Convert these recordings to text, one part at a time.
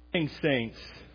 Morning, saints.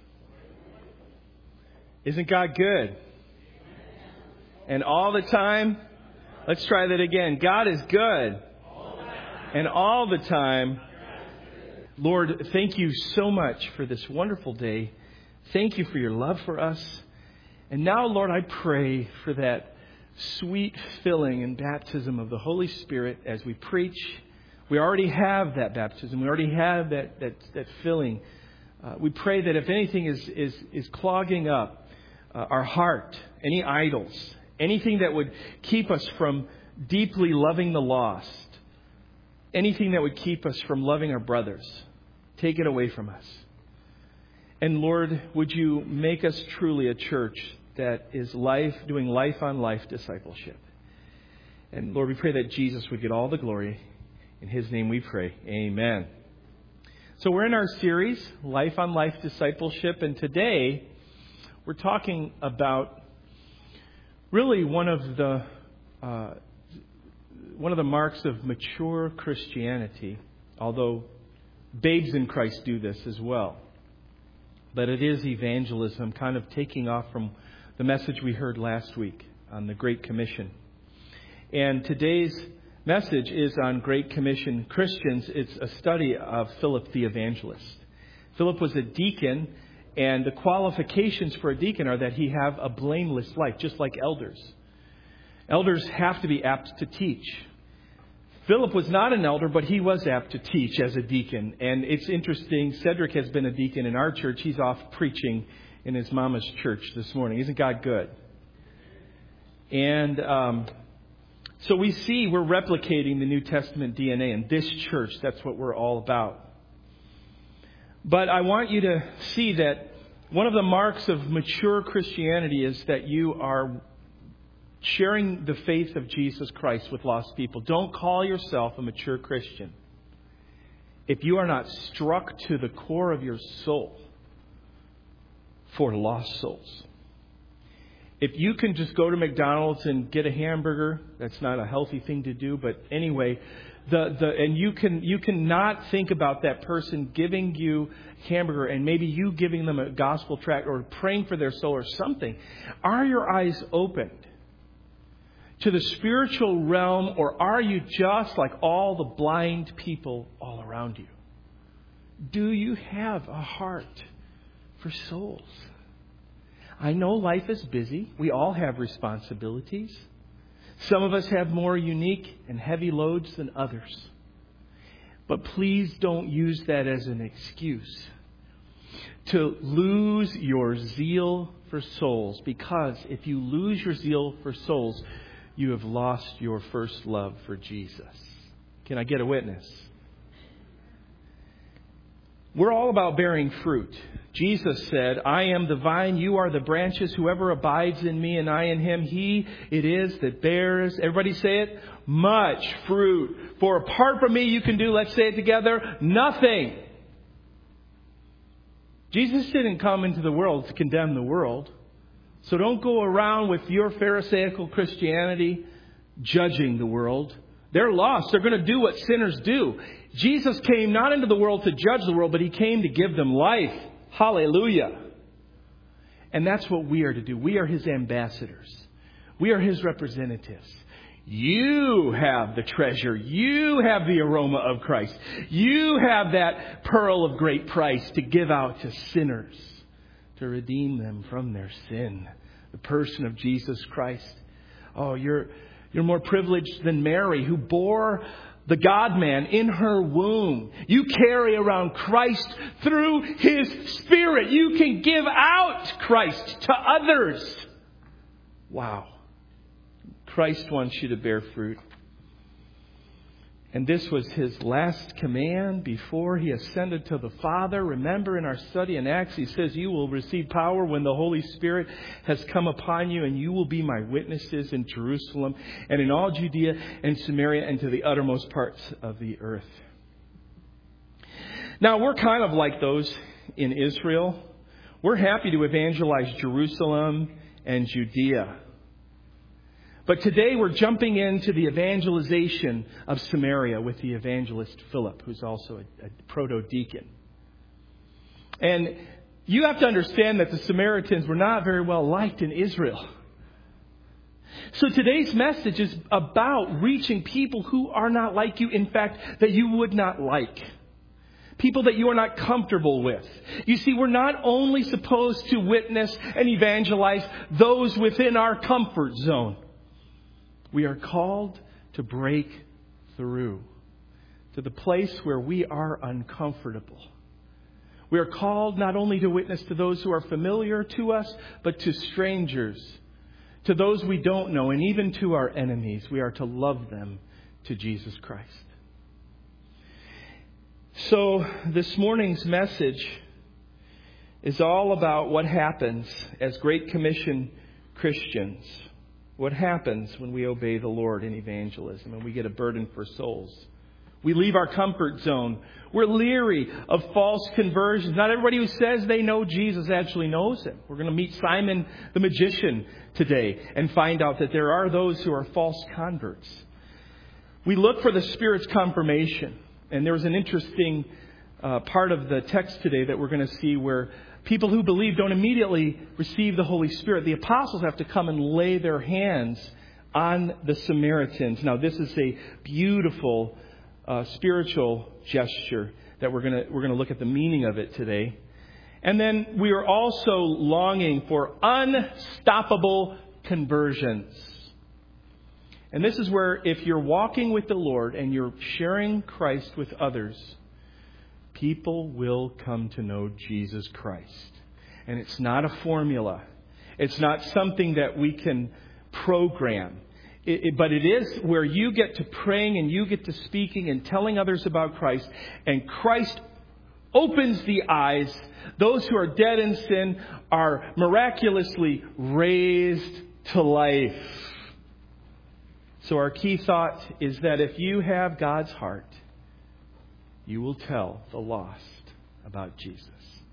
Isn't God good? And all the time? Let's try that again. God is good. And all the time. Lord, thank you so much for this wonderful day. Thank you for your love for us. And now, Lord, I pray for that sweet filling and baptism of the Holy Spirit as we preach. We already have that baptism. We already have that filling. We pray that if anything is clogging up our heart, any idols, anything that would keep us from deeply loving the lost, anything that would keep us from loving our brothers, take it away from us. And Lord, would you make us truly a church that is doing life on life discipleship. And Lord, we pray that Jesus would get all the glory. In His name we pray. Amen. So we're in our series, Life on Life Discipleship. And today we're talking about really one of the marks of mature Christianity, although babes in Christ do this as well. But it is evangelism, kind of taking off from the message we heard last week on the Great Commission. And today's message is on Great Commission Christians. It's a study of Philip the evangelist. Philip was a deacon, and the qualifications for a deacon are that he have a blameless life, just like elders. Elders have to be apt to teach. Philip was not an elder, but he was apt to teach as a deacon. And it's interesting, Cedric has been a deacon in our church. He's off preaching in his mama's church this morning. Isn't God good? And so we see we're replicating the New Testament DNA in this church. That's what we're all about. But I want you to see that one of the marks of mature Christianity is that you are sharing the faith of Jesus Christ with lost people. Don't call yourself a mature Christian if you are not struck to the core of your soul for lost souls. If you can just go to McDonald's and get a hamburger, that's not a healthy thing to do. But anyway, and you can not think about that person giving you hamburger and maybe you giving them a gospel tract or praying for their soul or something. Are your eyes opened to the spiritual realm, or are you just like all the blind people all around you? Do you have a heart for souls? I know life is busy. We all have responsibilities. Some of us have more unique and heavy loads than others. But please don't use that as an excuse to lose your zeal for souls. Because if you lose your zeal for souls, you have lost your first love for Jesus. Can I get a witness? We're all about bearing fruit. Jesus said, I am the vine, you are the branches. Whoever abides in me and I in him, he it is that bears, everybody say it, much fruit. For apart from me, you can do, let's say it together, nothing. Jesus didn't come into the world to condemn the world. So don't go around with your Pharisaical Christianity judging the world. They're lost. They're going to do what sinners do. Jesus came not into the world to judge the world, but He came to give them life. Hallelujah. And that's what we are to do. We are His ambassadors. We are His representatives. You have the treasure. You have the aroma of Christ. You have that pearl of great price to give out to sinners, to redeem them from their sin. The person of Jesus Christ. Oh, you're more privileged than Mary, who bore the God-man in her womb. You carry around Christ through His Spirit. You can give out Christ to others. Wow. Christ wants you to bear fruit. And this was His last command before He ascended to the Father. Remember in our study in Acts, He says, you will receive power when the Holy Spirit has come upon you, and you will be my witnesses in Jerusalem and in all Judea and Samaria and to the uttermost parts of the earth. Now, we're kind of like those in Israel. We're happy to evangelize Jerusalem and Judea. But today we're jumping into the evangelization of Samaria with the evangelist Philip, who's also a proto-deacon. And you have to understand that the Samaritans were not very well liked in Israel. So today's message is about reaching people who are not like you. In fact, that you would not like. People that you are not comfortable with. You see, we're not only supposed to witness and evangelize those within our comfort zone. We are called to break through to the place where we are uncomfortable. We are called not only to witness to those who are familiar to us, but to strangers, to those we don't know, and even to our enemies. We are to love them to Jesus Christ. So this morning's message is all about what happens as Great Commission Christians. What happens when we obey the Lord in evangelism and we get a burden for souls. We leave our comfort zone. We're leery of false conversions. Not everybody who says they know Jesus actually knows Him. We're going to meet Simon the magician today and find out that there are those who are false converts. We look for the Spirit's confirmation. And there was an interesting part of the text today that we're going to see where people who believe don't immediately receive the Holy Spirit. The apostles have to come and lay their hands on the Samaritans. Now, this is a beautiful spiritual gesture that we're going to look at the meaning of it today. And then we are also longing for unstoppable conversions. And this is where if you're walking with the Lord and you're sharing Christ with others, people will come to know Jesus Christ. And it's not a formula. It's not something that we can program. But it is where you get to praying and you get to speaking and telling others about Christ. And Christ opens the eyes. Those who are dead in sin are miraculously raised to life. So our key thought is that if you have God's heart, you will tell the lost about Jesus.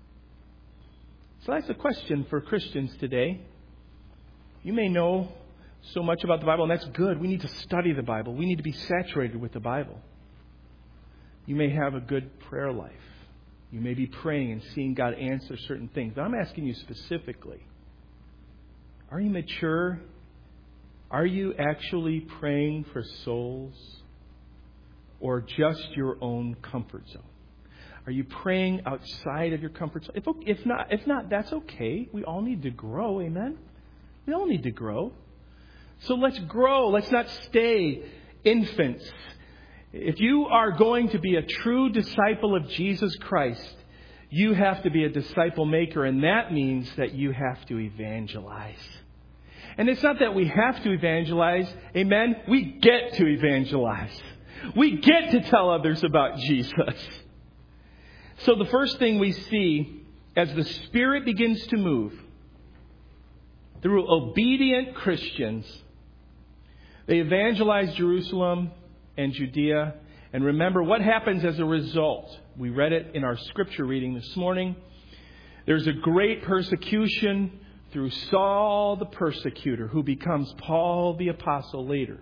So that's a question for Christians today. You may know so much about the Bible, and that's good. We need to study the Bible. We need to be saturated with the Bible. You may have a good prayer life. You may be praying and seeing God answer certain things. But I'm asking you specifically, are you mature? Are you actually praying for souls or just your own comfort zone? Are you praying outside of your comfort zone? If not, that's okay. We all need to grow. Amen? We all need to grow. So let's grow. Let's not stay infants. If you are going to be a true disciple of Jesus Christ, you have to be a disciple maker, and that means that you have to evangelize. And it's not that we have to evangelize. Amen? We get to evangelize. We get to tell others about Jesus. So the first thing we see as the Spirit begins to move through obedient Christians, they evangelize Jerusalem and Judea. And remember what happens as a result. We read it in our scripture reading this morning. There's a great persecution through Saul the persecutor, who becomes Paul the apostle later.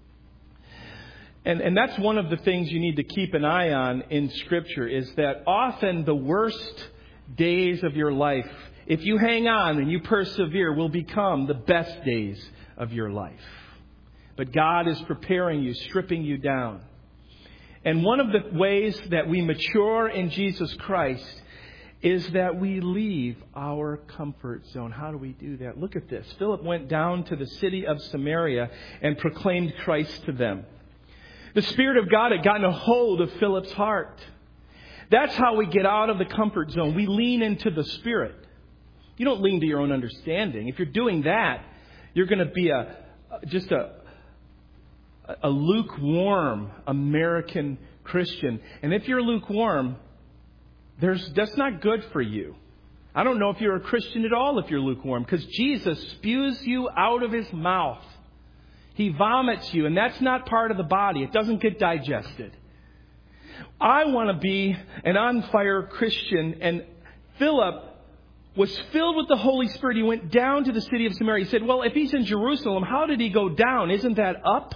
And that's one of the things you need to keep an eye on in Scripture, is that often the worst days of your life, if you hang on and you persevere, will become the best days of your life. But God is preparing you, stripping you down. And one of the ways that we mature in Jesus Christ is that we leave our comfort zone. How do we do that? Look at this. Philip went down to the city of Samaria and proclaimed Christ to them. The Spirit of God had gotten a hold of Philip's heart. That's how we get out of the comfort zone. We lean into the Spirit. You don't lean to your own understanding. If you're doing that, you're going to be just a lukewarm American Christian. And if you're lukewarm, that's not good for you. I don't know if you're a Christian at all if you're lukewarm, because Jesus spews you out of His mouth. He vomits you, and that's not part of the body. It doesn't get digested. I want to be an on-fire Christian, and Philip was filled with the Holy Spirit. He went down to the city of Samaria. He said, well, if he's in Jerusalem, how did he go down? Isn't that up?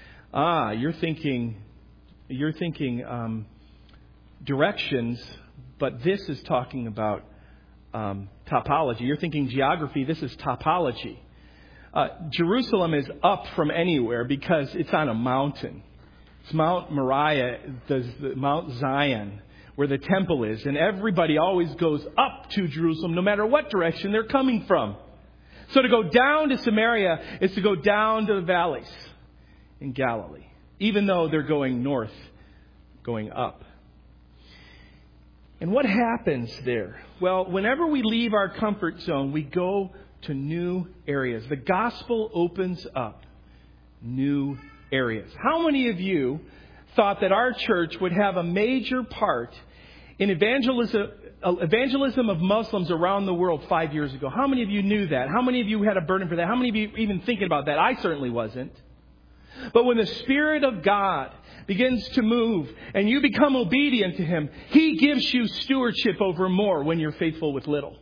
You're thinking directions, But this is talking about topology. You're thinking geography. This is topology. Jerusalem is up from anywhere because it's on a mountain. It's Mount Moriah, Mount Zion, where the temple is. And everybody always goes up to Jerusalem, no matter what direction they're coming from. So to go down to Samaria is to go down to the valleys in Galilee, even though they're going north, going up. And what happens there? Well, whenever we leave our comfort zone, we go to new areas. The gospel opens up new areas. How many of you thought that our church would have a major part in evangelism of Muslims around the world 5 years ago? How many of you knew that? How many of you had a burden for that? How many of you even thinking about that? I certainly wasn't. But when the Spirit of God begins to move and you become obedient to Him, He gives you stewardship over more when you're faithful with little.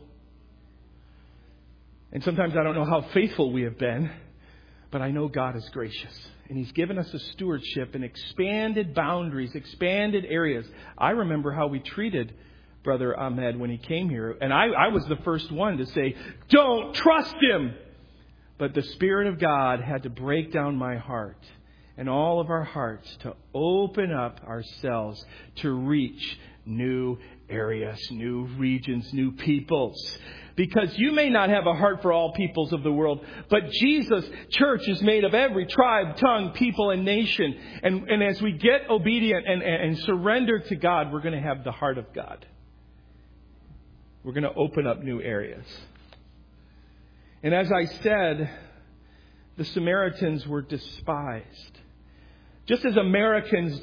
And sometimes I don't know how faithful we have been, but I know God is gracious. And He's given us a stewardship and expanded boundaries, expanded areas. I remember how we treated Brother Ahmed when he came here. And I was the first one to say, don't trust him. But the Spirit of God had to break down my heart and all of our hearts to open up ourselves to reach new areas, new regions, new peoples. Because you may not have a heart for all peoples of the world, but Jesus' church is made of every tribe, tongue, people, and nation. And as we get obedient and surrender to God, we're going to have the heart of God. We're going to open up new areas. And as I said, the Samaritans were despised. Just as Americans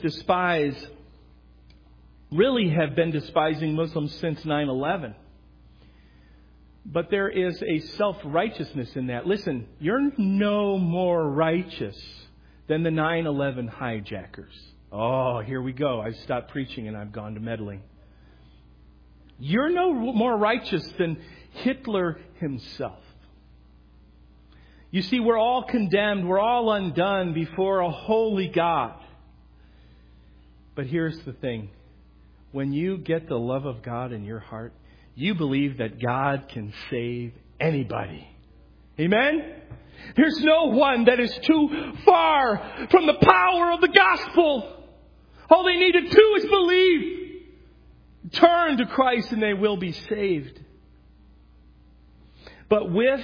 really have been despising Muslims since 9/11. But there is a self-righteousness in that. Listen, you're no more righteous than the 9/11 hijackers. Oh, here we go. I've stopped preaching and I've gone to meddling. You're no more righteous than Hitler himself. You see, we're all condemned. We're all undone before a holy God. But here's the thing. When you get the love of God in your heart, you believe that God can save anybody. Amen? There's no one that is too far from the power of the gospel. All they need to do is believe. Turn to Christ and they will be saved. But with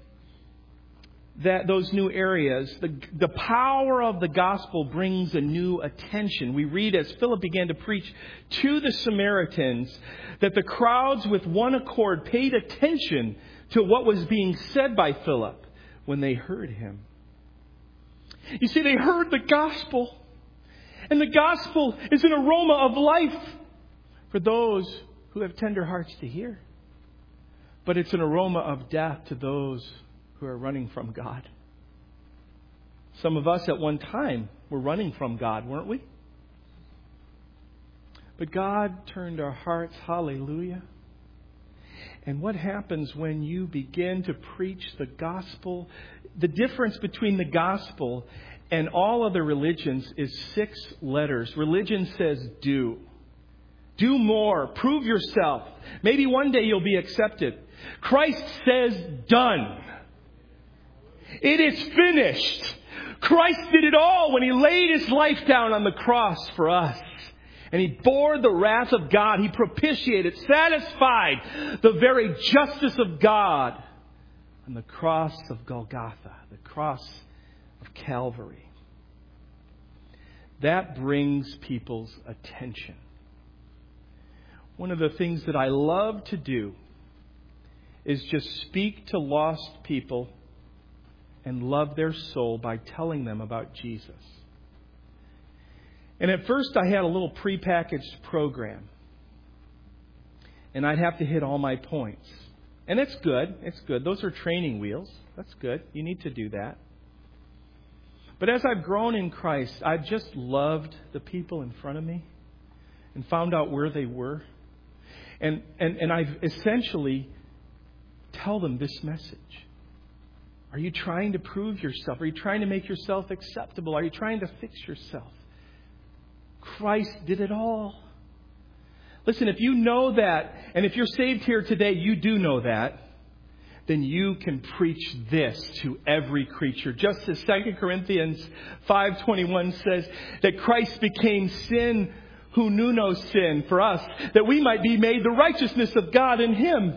those new areas, the power of the gospel brings a new attention. We read as Philip began to preach to the Samaritans that the crowds with one accord paid attention to what was being said by Philip when they heard him. You see, they heard the gospel. And the gospel is an aroma of life for those who have tender hearts to hear. But it's an aroma of death to those who are running from God. Some of us at one time were running from God, weren't we? But God turned our hearts, hallelujah. And what happens when you begin to preach the gospel? The difference between the gospel and all other religions is 6 letters. Religion says do. Do more. Prove yourself. Maybe one day you'll be accepted. Christ says done. It is finished. Christ did it all when He laid His life down on the cross for us. And He bore the wrath of God. He propitiated, satisfied the very justice of God on the cross of Golgotha, the cross of Calvary. That brings people's attention. One of the things that I love to do is just speak to lost people and love their soul by telling them about Jesus. And at first I had a little prepackaged program. And I'd have to hit all my points. And it's good. It's good. Those are training wheels. That's good. You need to do that. But as I've grown in Christ, I've just loved the people in front of me and found out where they were. And I've essentially tell them this message. Are you trying to prove yourself? Are you trying to make yourself acceptable? Are you trying to fix yourself? Christ did it all. Listen, if you know that, and if you're saved here today, you do know that, then you can preach this to every creature. Just as 2 Corinthians 5:21 says that Christ became sin who knew no sin for us, that we might be made the righteousness of God in Him.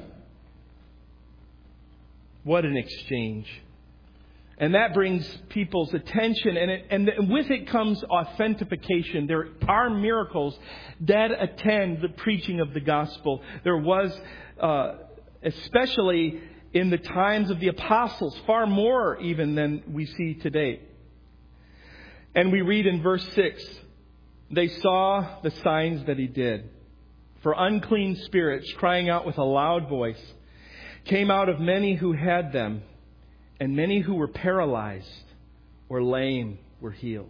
What an exchange. And that brings people's attention, and with it comes authentication. There are miracles that attend the preaching of the gospel. There was, especially in the times of the apostles, far more even than we see today. And we read in verse 6, they saw the signs that He did. For unclean spirits, crying out with a loud voice, came out of many who had them, and many who were paralyzed or lame were healed.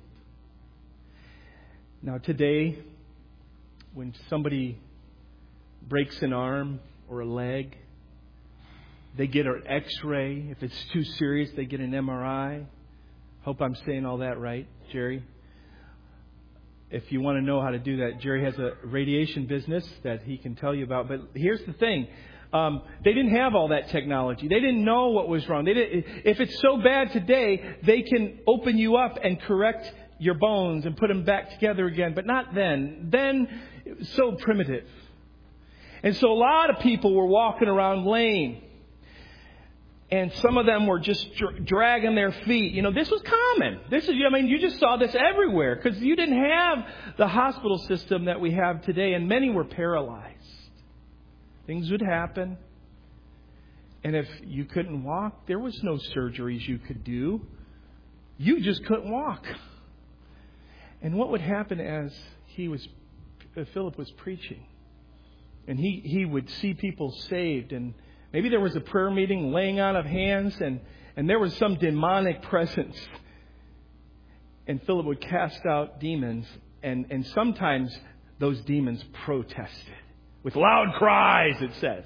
Now today, when somebody breaks an arm or a leg, they get an x-ray. If it's too serious, they get an MRI. Hope I'm saying all that right, Jerry. If you want to know how to do that, Jerry has a radiation business that he can tell you about. But here's the thing. They didn't have all that technology. They didn't know what was wrong. If it's so bad today, they can open you up and correct your bones and put them back together again. But not then. Then it was so primitive. And so a lot of people were walking around lame. And some of them were just dragging their feet. You know, this was common. You just saw this everywhere because you didn't have the hospital system that we have today. And many were paralyzed. Things would happen. And if you couldn't walk, there was no surgeries you could do. You just couldn't walk. And what would happen as Philip was preaching? And he would see people saved. And maybe there was a prayer meeting, laying on of hands, and there was some demonic presence. And Philip would cast out demons. And sometimes those demons protested. With loud cries, it says.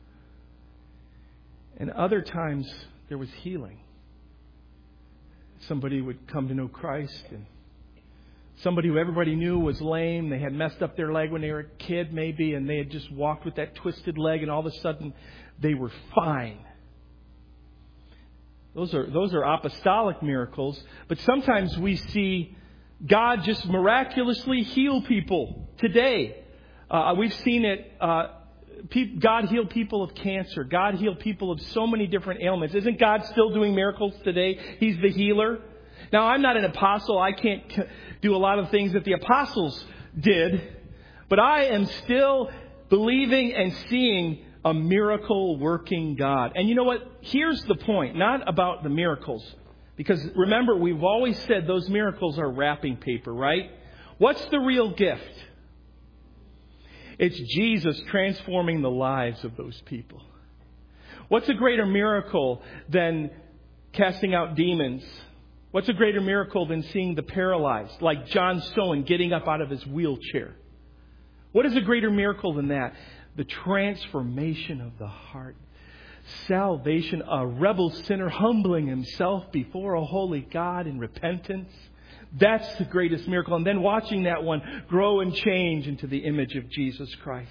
And other times, there was healing. Somebody would come to know Christ. And somebody who everybody knew was lame. They had messed up their leg when they were a kid, maybe. And they had just walked with that twisted leg. And all of a sudden, they were fine. Those are apostolic miracles. But sometimes we see God just miraculously heal people today. We've seen it. God healed people of cancer. God healed people of so many different ailments. Isn't God still doing miracles today? He's the healer. Now, I'm not an apostle. I can't do a lot of things that the apostles did. But I am still believing and seeing a miracle-working God. And you know what? Here's the point. Not about the miracles. Because remember, we've always said those miracles are wrapping paper, right? What's the real gift? It's Jesus transforming the lives of those people. What's a greater miracle than casting out demons? What's a greater miracle than seeing the paralyzed, like John Stone getting up out of his wheelchair? What is a greater miracle than that? The transformation of the heart. Salvation, a rebel sinner humbling himself before a holy God in repentance. That's the greatest miracle. And then watching that one grow and change into the image of Jesus Christ.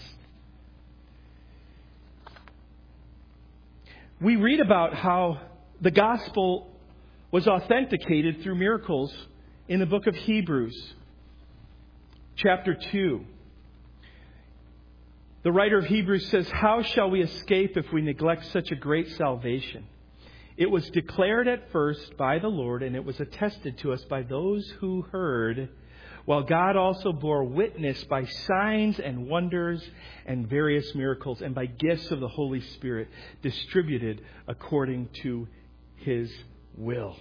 We read about how the gospel was authenticated through miracles in the book of Hebrews, chapter 2. The writer of Hebrews says, "How shall we escape if we neglect such a great salvation? It was declared at first by the Lord, and it was attested to us by those who heard, while God also bore witness by signs and wonders and various miracles and by gifts of the Holy Spirit distributed according to His will."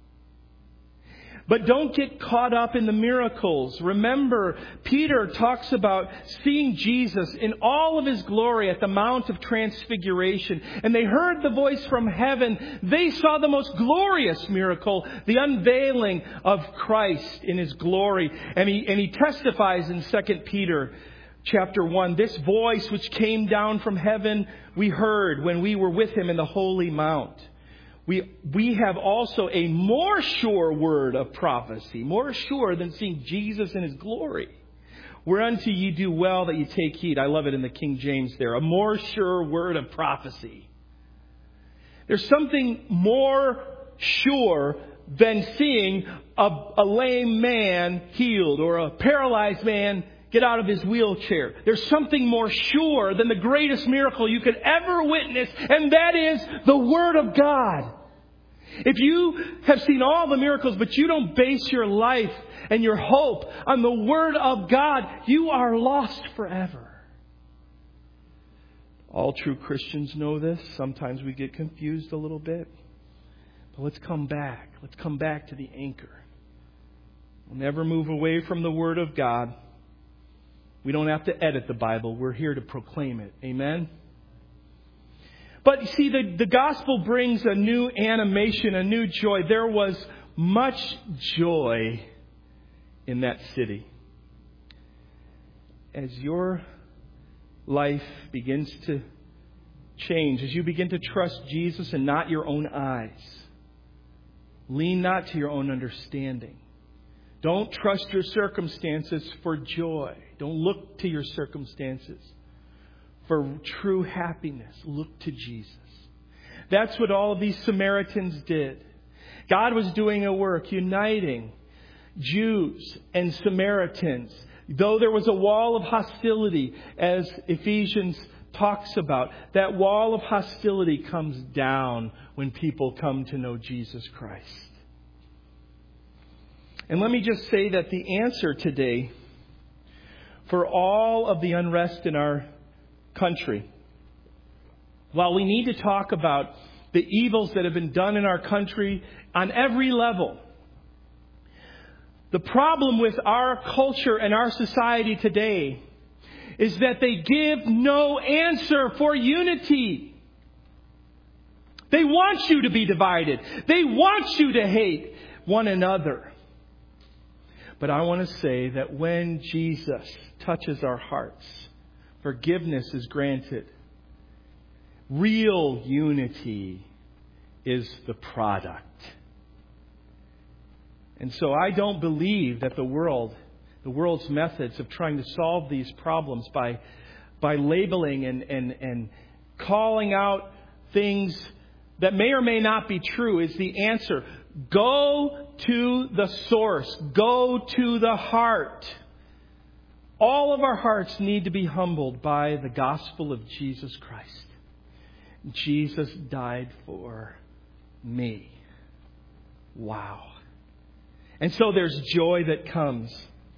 But don't get caught up in the miracles. Remember, Peter talks about seeing Jesus in all of His glory at the Mount of Transfiguration. And they heard the voice from heaven. They saw the most glorious miracle, the unveiling of Christ in His glory. And he testifies in 2 Peter chapter 1, "This voice which came down from heaven we heard when we were with Him in the holy mount. We have also a more sure word of prophecy, more sure than seeing Jesus in His glory. Whereunto ye do well that ye take heed. I love it in the King James there. A more sure word of prophecy. There's something more sure than seeing a lame man healed or a paralyzed man get out of his wheelchair. There's something more sure than the greatest miracle you could ever witness, and that is the Word of God. If you have seen all the miracles, but you don't base your life and your hope on the Word of God, you are lost forever. All true Christians know this. Sometimes we get confused a little bit. But let's come back. Let's come back to the anchor. We'll never move away from the Word of God. We don't have to edit the Bible. We're here to proclaim it. Amen? But you see, the gospel brings a new animation, a new joy. There was much joy in that city. As your life begins to change, as you begin to trust Jesus and not your own eyes, lean not to your own understanding. Don't trust your circumstances for joy. Don't look to your circumstances for true happiness. Look to Jesus. That's what all of these Samaritans did. God was doing a work uniting Jews and Samaritans. Though there was a wall of hostility, as Ephesians talks about, that wall of hostility comes down when people come to know Jesus Christ. And let me just say that the answer today for all of the unrest in our country, while we need to talk about the evils that have been done in our country on every level, the problem with our culture and our society today is that they give no answer for unity. They want you to be divided. They want you to hate one another. But I want to say that when Jesus touches our hearts, forgiveness is granted. Real unity is the product. And so I don't believe that the world's methods of trying to solve these problems by labeling and calling out things that may or may not be true is the answer. Go to the source. Go to the heart. All of our hearts need to be humbled by the gospel of Jesus Christ. Jesus died for me. Wow. And so there's joy that comes.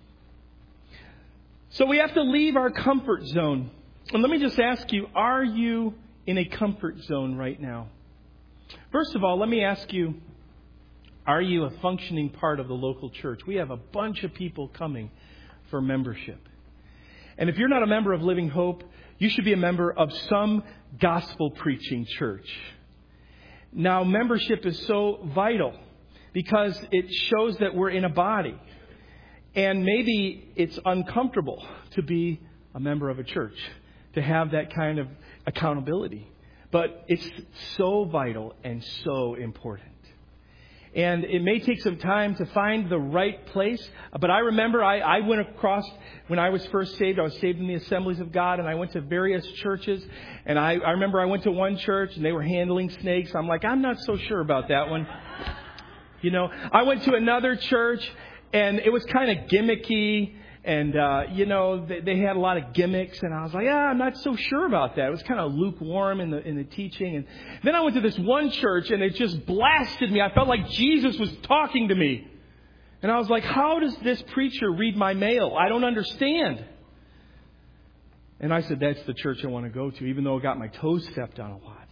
So we have to leave our comfort zone. And let me just ask you, are you in a comfort zone right now? First of all, let me ask you, are you a functioning part of the local church? We have a bunch of people coming for membership. And if you're not a member of Living Hope, you should be a member of some gospel preaching church. Now, membership is so vital because it shows that we're in a body. And maybe it's uncomfortable to be a member of a church, to have that kind of accountability. But it's so vital and so important. And it may take some time to find the right place. But I remember I went across, when I was first saved, I was saved in the Assemblies of God, and I went to various churches. And I remember I went to one church, and they were handling snakes. I'm like, I'm not so sure about that one. You know, I went to another church, and it was kind of gimmicky. And, they had a lot of gimmicks. And I was like, I'm not so sure about that. It was kind of lukewarm in the teaching. And then I went to this one church, and it just blasted me. I felt like Jesus was talking to me. And I was like, how does this preacher read my mail? I don't understand. And I said, that's the church I want to go to, even though I got my toes stepped on a lot.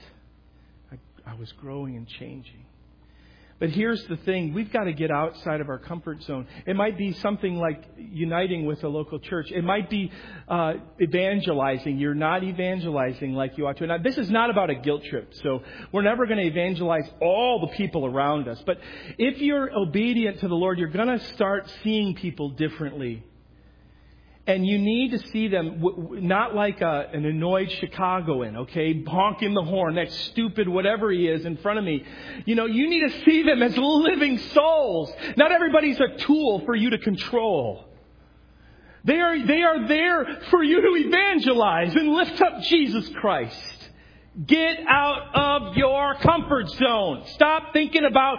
I was growing and changing. But here's the thing. We've got to get outside of our comfort zone. It might be something like uniting with a local church. It might be evangelizing. You're not evangelizing like you ought to. Now, this is not about a guilt trip. So we're never going to evangelize all the people around us. But if you're obedient to the Lord, you're going to start seeing people differently. And you need to see them not like an annoyed Chicagoan, okay, honking the horn, that stupid whatever he is in front of me. You know, you need to see them as living souls. Not everybody's a tool for you to control. They are there for you to evangelize and lift up Jesus Christ. Get out of your comfort zone. Stop thinking about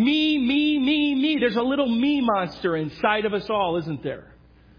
me. There's a little me monster inside of us all, isn't there?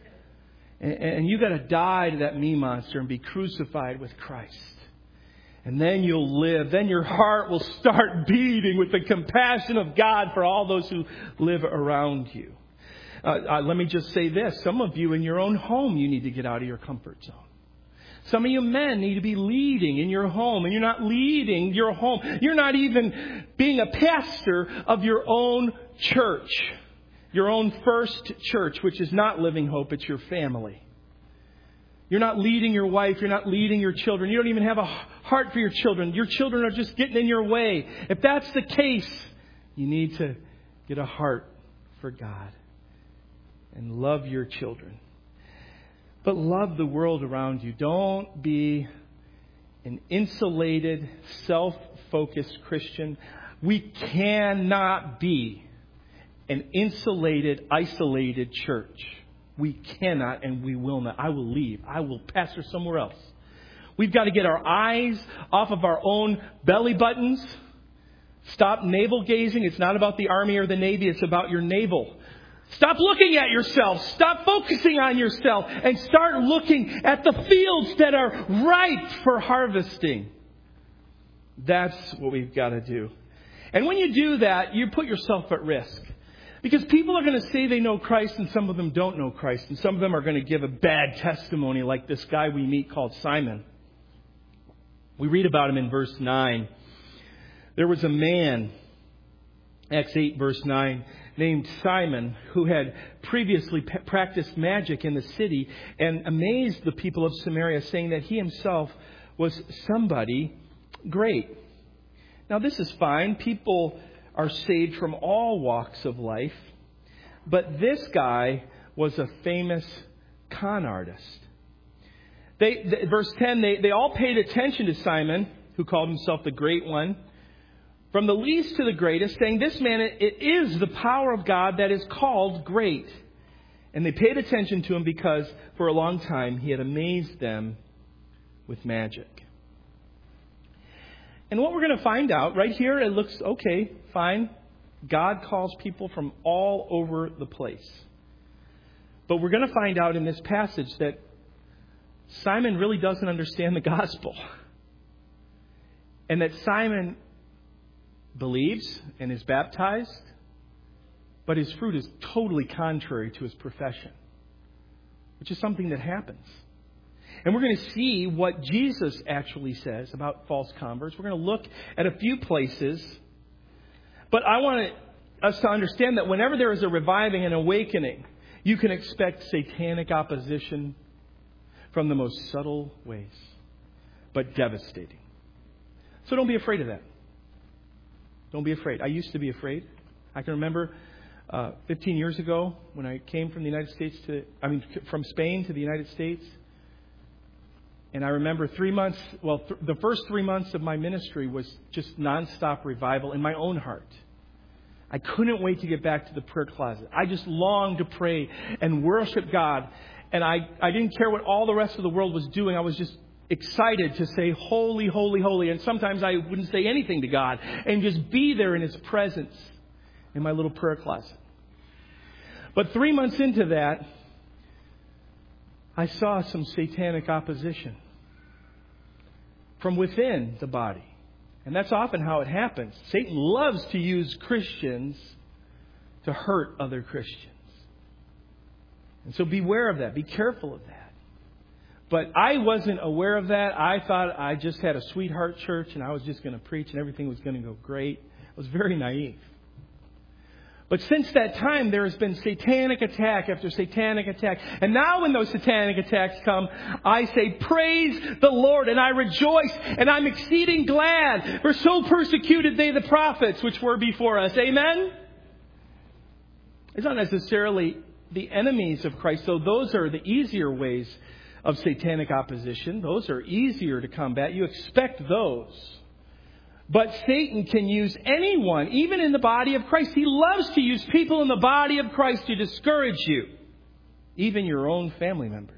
And you got to die to that me monster and be crucified with Christ. And then you'll live. Then your heart will start beating with the compassion of God for all those who live around you. Let me just say this. Some of you in your own home, you need to get out of your comfort zone. Some of you men need to be leading in your home, and you're not leading your home. You're not even being a pastor of your own church, your own first church, which is not Living Hope. It's your family. You're not leading your wife. You're not leading your children. You don't even have a heart for your children. Your children are just getting in your way. If that's the case, you need to get a heart for God and love your children. But love the world around you. Don't be an insulated, self-focused Christian. We cannot be an insulated, isolated church. We cannot and we will not. I will leave. I will pastor somewhere else. We've got to get our eyes off of our own belly buttons. Stop navel gazing. It's not about the Army or the Navy. It's about your navel. Stop looking at yourself. Stop focusing on yourself and start looking at the fields that are ripe for harvesting. That's what we've got to do. And when you do that, you put yourself at risk. Because people are going to say they know Christ and some of them don't know Christ. And some of them are going to give a bad testimony like this guy we meet called Simon. We read about him in verse 9. There was a man, Acts 8 verse 9, named Simon, who had previously practiced magic in the city and amazed the people of Samaria, saying that he himself was somebody great. Now this is fine. People are saved from all walks of life. But this guy was a famous con artist. Verse 10, they all paid attention to Simon, who called himself the Great One, from the least to the greatest, saying, this man, it is the power of God that is called great. And they paid attention to him because for a long time he had amazed them with magic. And what we're going to find out right here, it looks okay, fine. God calls people from all over the place. But we're going to find out in this passage that Simon really doesn't understand the gospel. And that Simon believes and is baptized, but his fruit is totally contrary to his profession, which is something that happens. And we're going to see what Jesus actually says about false converts. We're going to look at a few places, but I want us to understand that whenever there is a reviving and awakening, you can expect satanic opposition from the most subtle ways, but devastating. So don't be afraid of that. Don't be afraid. I used to be afraid. I can remember 15 years ago when I came from the United States from Spain to the United States. And I remember 3 months, the first 3 months of my ministry was just nonstop revival in my own heart. I couldn't wait to get back to the prayer closet. I just longed to pray and worship God. And I didn't care what all the rest of the world was doing. I was just excited to say, holy, holy, holy. And sometimes I wouldn't say anything to God and just be there in His presence in my little prayer closet. But 3 months into that, I saw some satanic opposition from within the body. And that's often how it happens. Satan loves to use Christians to hurt other Christians. And so beware of that. Be careful of that. But I wasn't aware of that. I thought I just had a sweetheart church and I was just going to preach and everything was going to go great. I was very naive. But since that time, there has been satanic attack after satanic attack. And now when those satanic attacks come, I say, praise the Lord, and I rejoice, and I'm exceeding glad. For so persecuted they the prophets which were before us. Amen? It's not necessarily the enemies of Christ, though those are the easier ways of satanic opposition. Those are easier to combat. You expect those. But Satan can use anyone, even in the body of Christ. He loves to use people in the body of Christ to discourage you. even your own family members.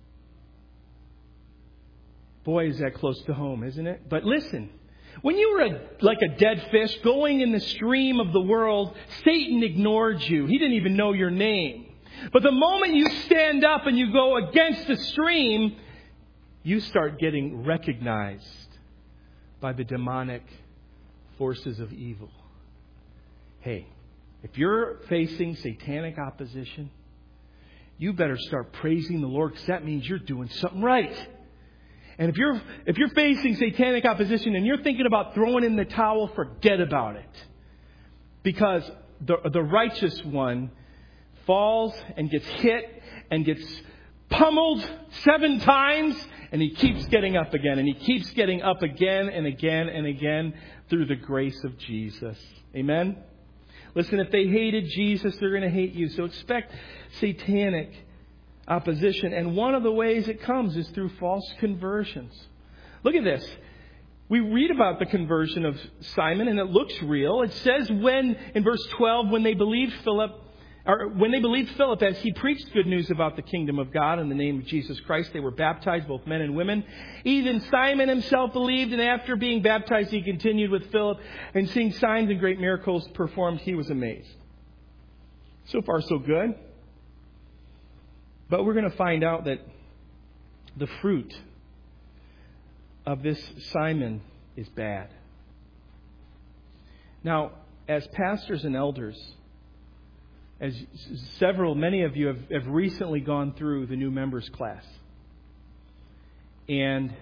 Boy, is that close to home, isn't it? But listen, when you were like a dead fish going in the stream of the world, Satan ignored you. He didn't even know your name. But the moment you stand up and you go against the stream, you start getting recognized by the demonic forces of evil. Hey, if you're facing satanic opposition, you better start praising the Lord, because that means you're doing something right. And if you're facing satanic opposition and you're thinking about throwing in the towel, forget about it. Because the righteous one falls and gets hit and gets pummeled 7 times, and he keeps getting up again, and he keeps getting up again and again and again through the grace of Jesus. Amen? Listen, if they hated Jesus, they're going to hate you. So expect satanic opposition. And one of the ways it comes is through false conversions. Look at this. We read about the conversion of Simon, and it looks real. It says in verse 12, when they believed Philip as he preached good news about the kingdom of God in the name of Jesus Christ, they were baptized, both men and women. Even Simon himself believed, and after being baptized, he continued with Philip, and seeing signs and great miracles performed, he was amazed. So far, so good. But we're going to find out that the fruit of this Simon is bad. Now, as pastors and elders, many of you have recently gone through the new members class. And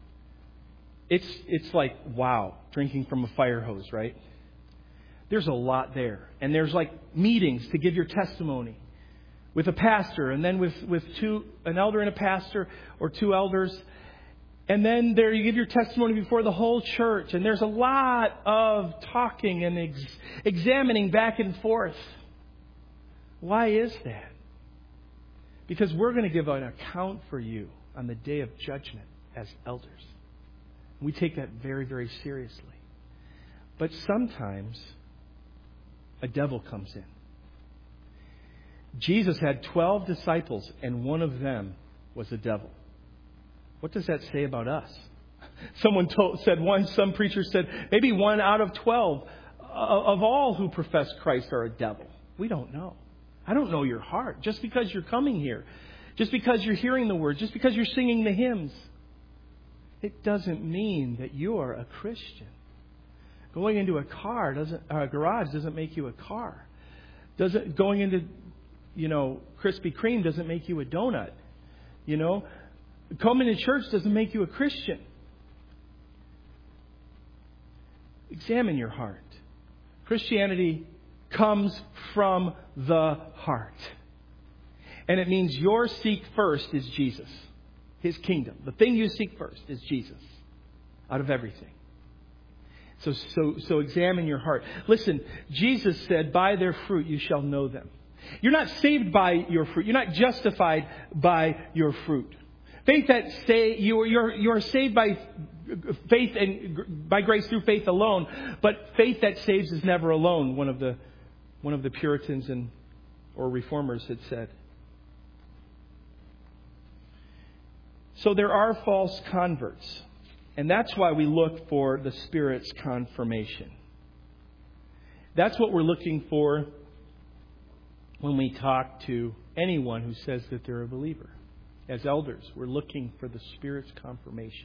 it's like, wow, drinking from a fire hose, right? There's a lot there. And there's like meetings to give your testimony with a pastor, and then with an elder and a pastor, or 2 elders. And then there you give your testimony before the whole church. And there's a lot of talking and examining back and forth. Why is that? Because we're going to give an account for you on the day of judgment as elders. We take that very, very seriously. But sometimes a devil comes in. Jesus had 12 disciples, and one of them was a devil. What does that say about us? Some preacher said, maybe 1 out of 12 of all who profess Christ are a devil. We don't know. I don't know your heart. Just because you're coming here, just because you're hearing the word, just because you're singing the hymns, it doesn't mean that you are a Christian. Going into a garage doesn't make you a car. Going into Krispy Kreme doesn't make you a donut. Coming to church doesn't make you a Christian. Examine your heart. Christianity comes from the heart. And it means your seek first is Jesus. His kingdom. The thing you seek first is Jesus. Out of everything. So examine your heart. Listen, Jesus said, by their fruit you shall know them. You're not saved by your fruit. You're not justified by your fruit. You're saved by faith and by grace through faith alone. But faith that saves is never alone. One of the Puritans or Reformers had said. So there are false converts. And that's why we look for the Spirit's confirmation. That's what we're looking for when we talk to anyone who says that they're a believer. As elders, we're looking for the Spirit's confirmation.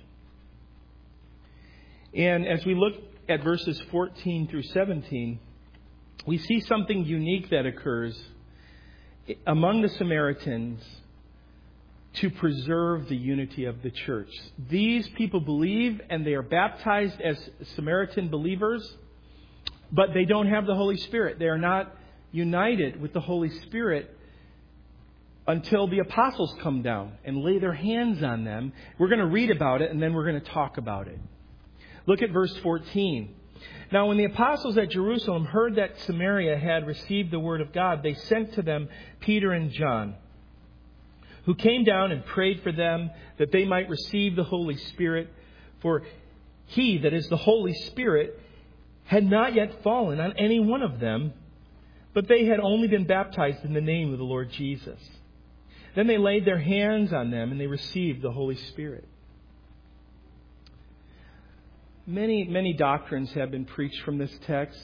And as we look at verses 14 through 17, we see something unique that occurs among the Samaritans to preserve the unity of the church. These people believe and they are baptized as Samaritan believers, but they don't have the Holy Spirit. They are not united with the Holy Spirit until the apostles come down and lay their hands on them. We're going to read about it and then we're going to talk about it. Look at verse 14. Now, when the apostles at Jerusalem heard that Samaria had received the word of God, they sent to them Peter and John, who came down and prayed for them that they might receive the Holy Spirit. For he, that is the Holy Spirit, had not yet fallen on any one of them, but they had only been baptized in the name of the Lord Jesus. Then they laid their hands on them and they received the Holy Spirit. Many doctrines have been preached from this text.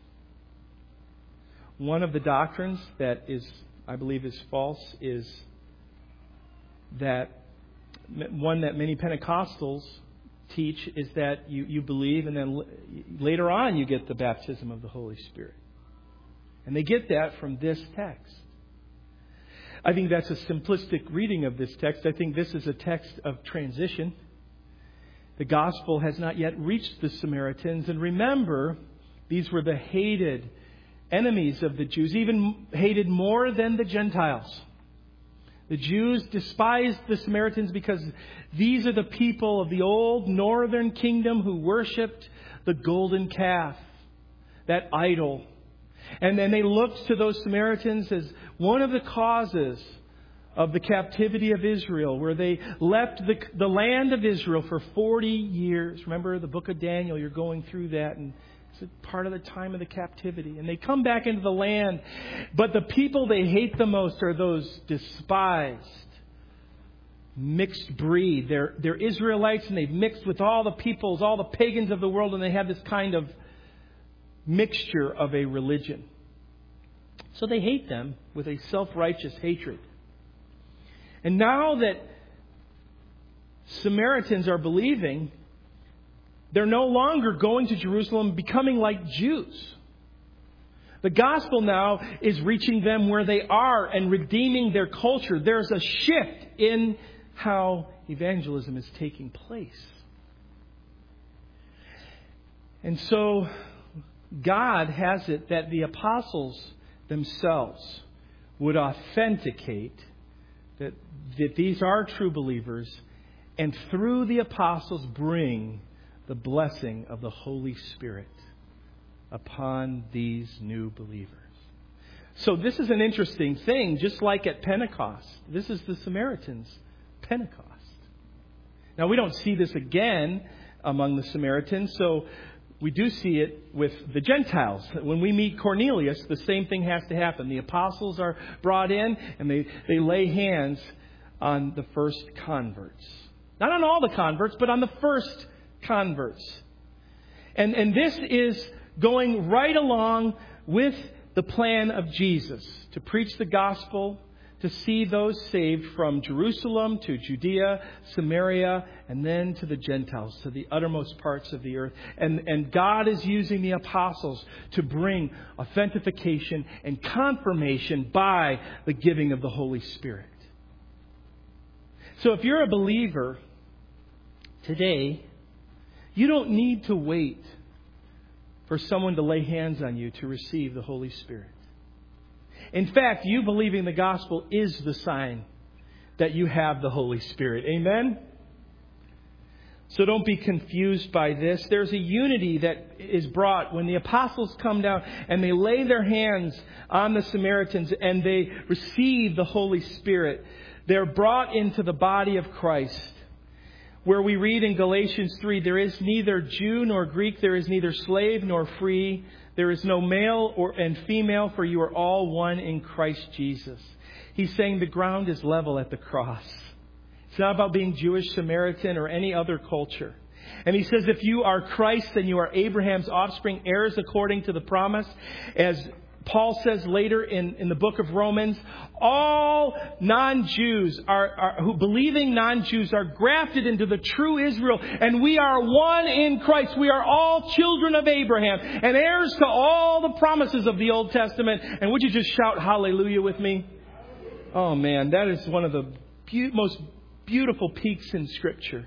One of the doctrines that I believe is false is that one that many Pentecostals teach is that you believe and then later on you get the baptism of the Holy Spirit. And they get that from this text. I think that's a simplistic reading of this text. I think this is a text of transition. The gospel has not yet reached the Samaritans. And remember, these were the hated enemies of the Jews, even hated more than the Gentiles. The Jews despised the Samaritans because these are the people of the old northern kingdom who worshipped the golden calf, that idol. And then they looked to those Samaritans as one of the causes of the captivity of Israel, where they left the land of Israel for 40 years. Remember the book of Daniel, you're going through that, and it's a part of the time of the captivity. And they come back into the land, but the people they hate the most are those despised, mixed breed. They're Israelites, and they've mixed with all the peoples, all the pagans of the world, and they have this kind of mixture of a religion. So they hate them with a self-righteous hatred. And now that Samaritans are believing, they're no longer going to Jerusalem becoming like Jews. The gospel now is reaching them where they are and redeeming their culture. There's a shift in how evangelism is taking place. And so God has it that the apostles themselves would authenticate that these are true believers, and through the apostles bring the blessing of the Holy Spirit upon these new believers. So this is an interesting thing, just like at Pentecost. This is the Samaritans' Pentecost. Now we don't see this again among the Samaritans, so we do see it with the Gentiles. When we meet Cornelius, the same thing has to happen. The apostles are brought in and they lay hands on the first converts. Not on all the converts, but on the first converts. And this is going right along with the plan of Jesus to preach the gospel, to see those saved from Jerusalem to Judea, Samaria, and then to the Gentiles, to the uttermost parts of the earth. And God is using the apostles to bring authentication and confirmation by the giving of the Holy Spirit. So if you're a believer today, you don't need to wait for someone to lay hands on you to receive the Holy Spirit. In fact, you believing the gospel is the sign that you have the Holy Spirit. Amen? So don't be confused by this. There's a unity that is brought when the apostles come down and they lay their hands on the Samaritans and they receive the Holy Spirit. They're brought into the body of Christ. Where we read in Galatians 3, there is neither Jew nor Greek, there is neither slave nor free, there is no male and female, for you are all one in Christ Jesus. He's saying the ground is level at the cross. It's not about being Jewish, Samaritan, or any other culture. And he says if you are Christ, then you are Abraham's offspring, heirs according to the promise. As Paul says later in the book of Romans, all non-Jews who believing non-Jews are grafted into the true Israel, and we are one in Christ. We are all children of Abraham and heirs to all the promises of the Old Testament. And would you just shout hallelujah with me? Oh man, that is one of the most beautiful peaks in Scripture.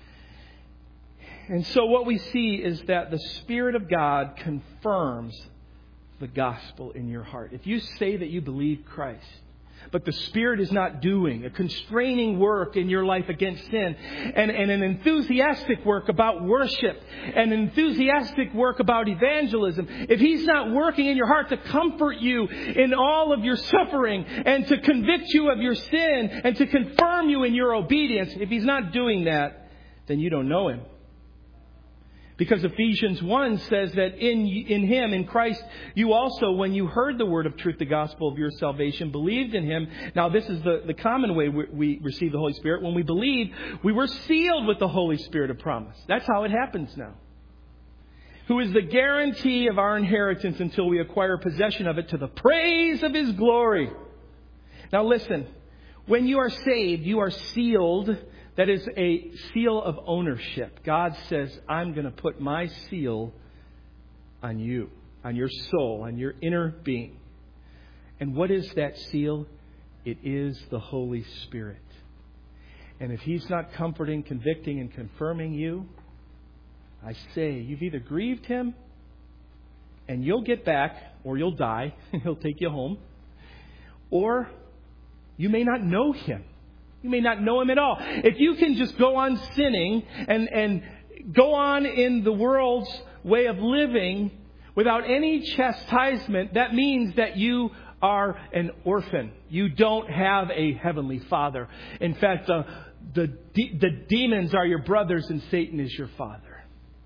And so what we see is that the Spirit of God confirms the gospel in your heart. If you say that you believe Christ, but the Spirit is not doing a constraining work in your life against sin, and an enthusiastic work about worship, and an enthusiastic work about evangelism, if He's not working in your heart to comfort you in all of your suffering and to convict you of your sin and to confirm you in your obedience, if He's not doing that, then you don't know Him. Because Ephesians 1 says that in Him, in Christ, you also, when you heard the word of truth, the gospel of your salvation, believed in Him. Now, this is the common way we receive the Holy Spirit. When we believe, we were sealed with the Holy Spirit of promise. That's how it happens now. Who is the guarantee of our inheritance until we acquire possession of it to the praise of His glory. Now, listen. When you are saved, you are sealed. That is a seal of ownership. God says, I'm going to put my seal on you, on your soul, on your inner being. And what is that seal? It is the Holy Spirit. And if He's not comforting, convicting, and confirming you, I say, you've either grieved Him, and you'll get back, or you'll die, and He'll take you home, or you may not know Him. You may not know Him at all. If you can just go on sinning and go on in the world's way of living without any chastisement, that means that you are an orphan. You don't have a heavenly Father. In fact, the demons are your brothers and Satan is your father.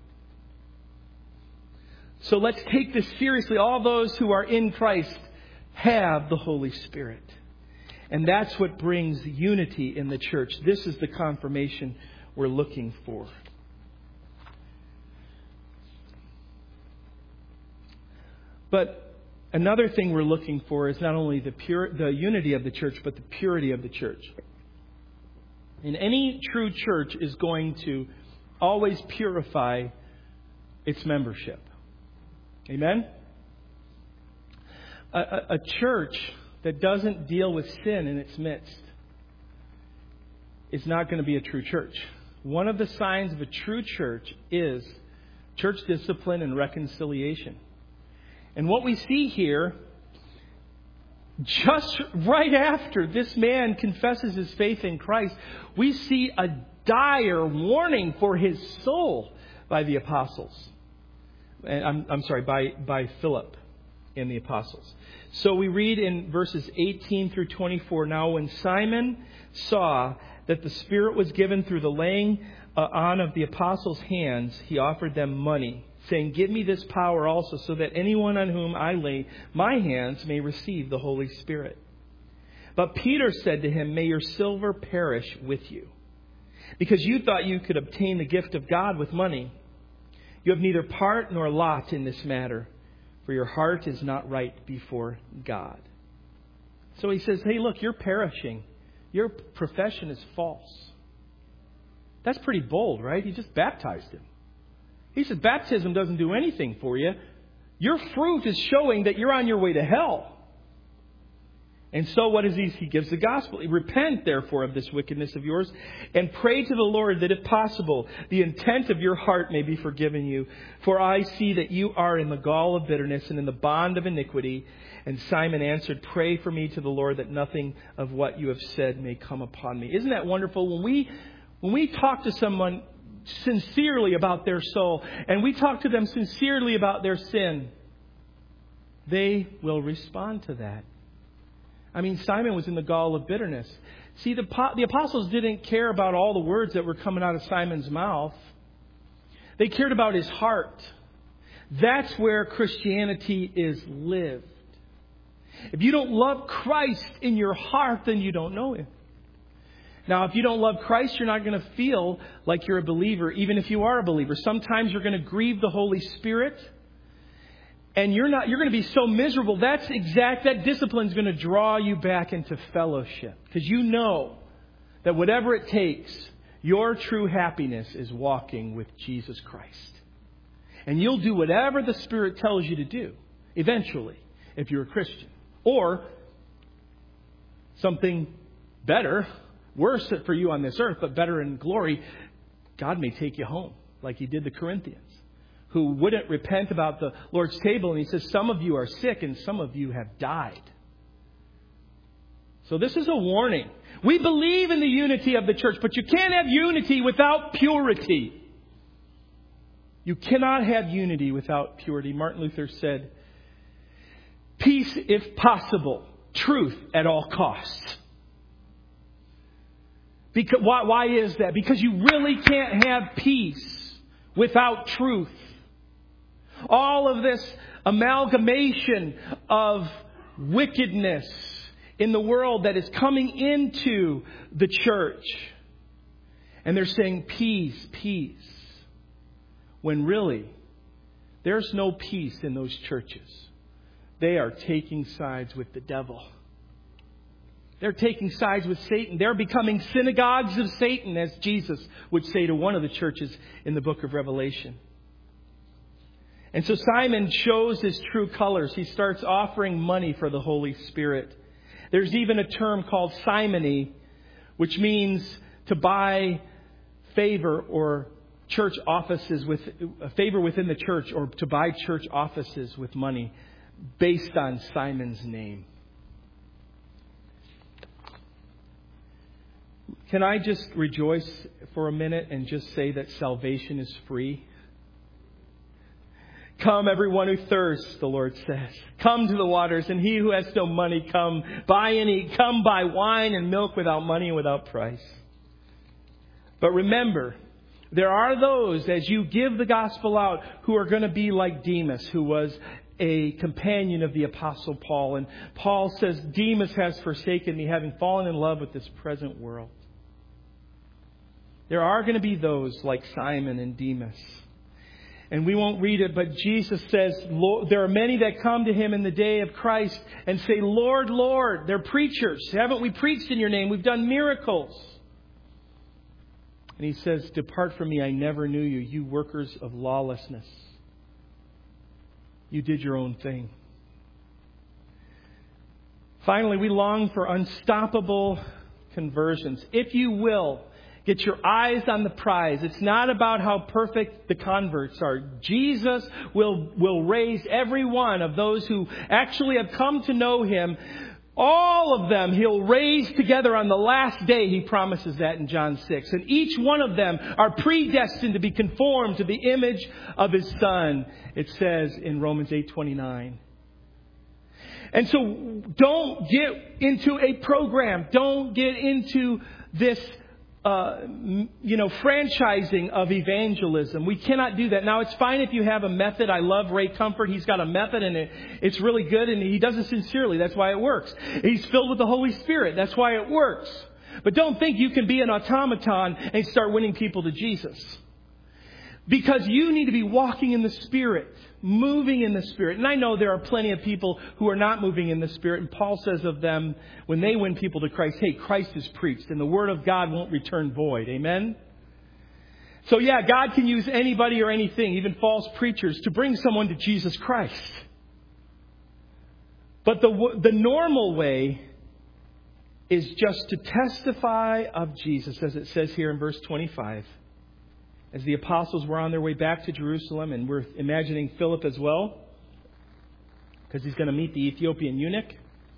So let's take this seriously. All those who are in Christ have the Holy Spirit. And that's what brings unity in the church. This is the confirmation we're looking for. But another thing we're looking for is not only the unity of the church, but the purity of the church. And any true church is going to always purify its membership. Amen? A church that doesn't deal with sin in its midst is not going to be a true church. One of the signs of a true church is church discipline and reconciliation. And what we see here, just right after this man confesses his faith in Christ, we see a dire warning for his soul by the apostles. I'm sorry, by Philip and the apostles. So we read in verses 18 through 24, now when Simon saw that the Spirit was given through the laying on of the apostles' hands, he offered them money, saying, give me this power also, so that anyone on whom I lay my hands may receive the Holy Spirit. But Peter said to him, may your silver perish with you, because you thought you could obtain the gift of God with money. You have neither part nor lot in this matter, for your heart is not right before God. So he says, hey, look, you're perishing. Your profession is false. That's pretty bold, right? He just baptized him. He said, baptism doesn't do anything for you. Your fruit is showing that you're on your way to hell. And so what is he? He gives the gospel. Repent, therefore, of this wickedness of yours, and pray to the Lord that, if possible, the intent of your heart may be forgiven you. For I see that you are in the gall of bitterness and in the bond of iniquity. And Simon answered, pray for me to the Lord that nothing of what you have said may come upon me. Isn't that wonderful? When we talk to someone sincerely about their soul, and we talk to them sincerely about their sin, they will respond to that. I mean, Simon was in the gall of bitterness. See, the apostles didn't care about all the words that were coming out of Simon's mouth. They cared about his heart. That's where Christianity is lived. If you don't love Christ in your heart, then you don't know Him. Now, if you don't love Christ, you're not going to feel like you're a believer, even if you are a believer. Sometimes you're going to grieve the Holy Spirit. And you're going to be so miserable. That discipline is going to draw you back into fellowship. Because you know that whatever it takes, your true happiness is walking with Jesus Christ. And you'll do whatever the Spirit tells you to do, eventually, if you're a Christian. Or something better, worse for you on this earth, but better in glory, God may take you home, like He did the Corinthians, who wouldn't repent about the Lord's table. And He says, some of you are sick and some of you have died. So this is a warning. We believe in the unity of the church, but you can't have unity without purity. You cannot have unity without purity. Martin Luther said, peace if possible, truth at all costs. Because, why is that? Because you really can't have peace without truth. All of this amalgamation of wickedness in the world that is coming into the church. And they're saying peace, peace. When really, there's no peace in those churches. They are taking sides with the devil. They're taking sides with Satan. They're becoming synagogues of Satan, as Jesus would say to one of the churches in the book of Revelation. And so Simon shows his true colors. He starts offering money for the Holy Spirit. There's even a term called simony, which means to buy favor or church offices with favor within the church, or to buy church offices with money based on Simon's name. Can I just rejoice for a minute and just say that salvation is free? Come, everyone who thirsts, the Lord says. Come to the waters, and he who has no money, come, buy and eat. Come, buy wine and milk without money and without price. But remember, there are those, as you give the gospel out, who are going to be like Demas, who was a companion of the Apostle Paul. And Paul says, Demas has forsaken me, having fallen in love with this present world. There are going to be those like Simon and Demas. And we won't read it, but Jesus says, there are many that come to him in the day of Christ and say, Lord, Lord. They're preachers. Haven't we preached in your name? We've done miracles. And he says, depart from me, I never knew you, you workers of lawlessness. You did your own thing. Finally, we long for unstoppable conversions. If you will, get your eyes on the prize. It's not about how perfect the converts are. Jesus will raise every one of those who actually have come to know him. All of them he'll raise together on the last day. He promises that in John 6. And each one of them are predestined to be conformed to the image of his Son. It says in Romans 8:29. And so don't get into a program. Don't get into this franchising of evangelism. We cannot do that. Now, it's fine if you have a method. I love Ray Comfort. He's got a method, and it's really good, and he does it sincerely. That's why it works. He's filled with the Holy Spirit. That's why it works. But don't think you can be an automaton and start winning people to Jesus. Because you need to be walking in the Spirit, moving in the Spirit. And I know there are plenty of people who are not moving in the Spirit. And Paul says of them, when they win people to Christ, hey, Christ is preached and the Word of God won't return void. Amen? So yeah, God can use anybody or anything, even false preachers, to bring someone to Jesus Christ. But the normal way is just to testify of Jesus, as it says here in verse 25. As the apostles were on their way back to Jerusalem, and we're imagining Philip as well, because he's going to meet the Ethiopian eunuch.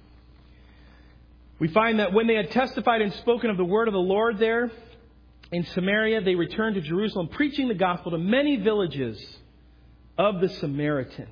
We find that when they had testified and spoken of the word of the Lord there in Samaria, they returned to Jerusalem, preaching the gospel to many villages of the Samaritans.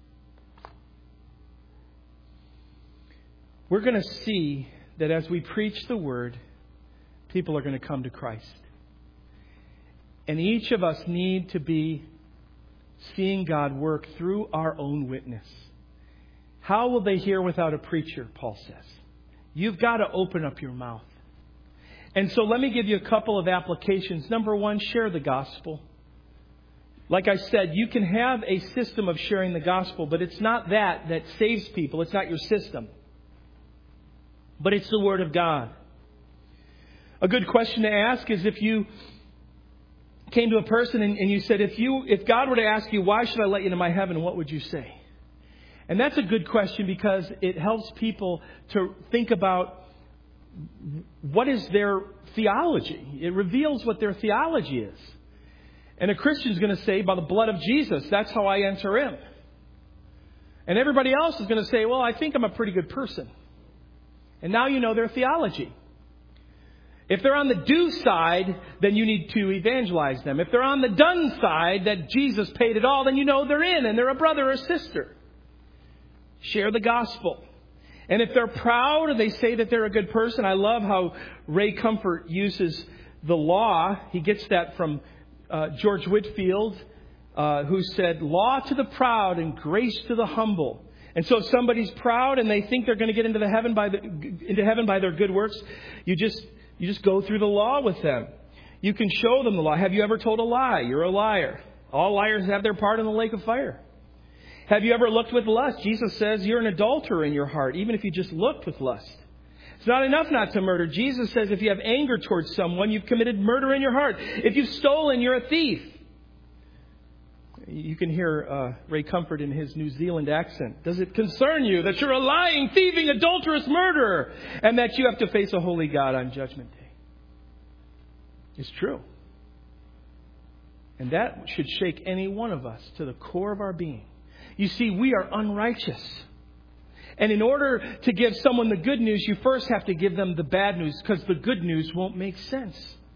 We're going to see that as we preach the word, people are going to come to Christ. And each of us need to be seeing God work through our own witness. How will they hear without a preacher, Paul says? You've got to open up your mouth. And so let me give you a couple of applications. Number one, share the gospel. Like I said, you can have a system of sharing the gospel, but it's not that saves people. It's not your system. But it's the Word of God. A good question to ask is if you came to a person and you said, if God were to ask you, why should I let you into my heaven, what would you say? And that's a good question because it helps people to think about what is their theology. It reveals what their theology is. And a Christian's going to say, by the blood of Jesus, that's how I enter in. And everybody else is going to say, well, I think I'm a pretty good person. And now you know their theology. If they're on the do side, then you need to evangelize them. If they're on the done side, that Jesus paid it all, then you know they're in and they're a brother or sister. Share the gospel. And if they're proud and they say that they're a good person, I love how Ray Comfort uses the law. He gets that from George Whitefield, who said, "Law to the proud and grace to the humble." And so if somebody's proud and they think they're going to get into heaven by their good works, you just go through the law with them. You can show them the law. Have you ever told a lie? You're a liar. All liars have their part in the lake of fire. Have you ever looked with lust? Jesus says you're an adulterer in your heart, even if you just looked with lust. It's not enough not to murder. Jesus says if you have anger towards someone, you've committed murder in your heart. If you've stolen, you're a thief. You can hear Ray Comfort in his New Zealand accent. Does it concern you that you're a lying, thieving, adulterous murderer and that you have to face a holy God on Judgment Day? It's true. And that should shake any one of us to the core of our being. You see, we are unrighteous. And in order to give someone the good news, you first have to give them the bad news, because the good news won't make sense.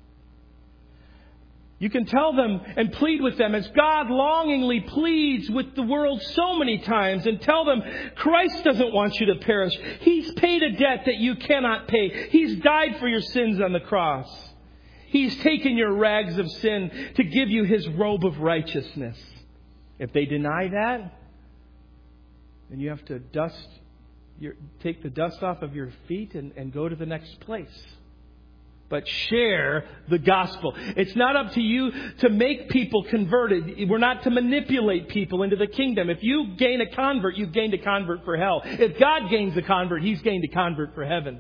You can tell them and plead with them as God longingly pleads with the world so many times, and tell them Christ doesn't want you to perish. He's paid a debt that you cannot pay. He's died for your sins on the cross. He's taken your rags of sin to give you His robe of righteousness. If they deny that, then you have to take the dust off of your feet and go to the next place. But share the gospel. It's not up to you to make people converted. We're not to manipulate people into the kingdom. If you gain a convert, you've gained a convert for hell. If God gains a convert, He's gained a convert for heaven.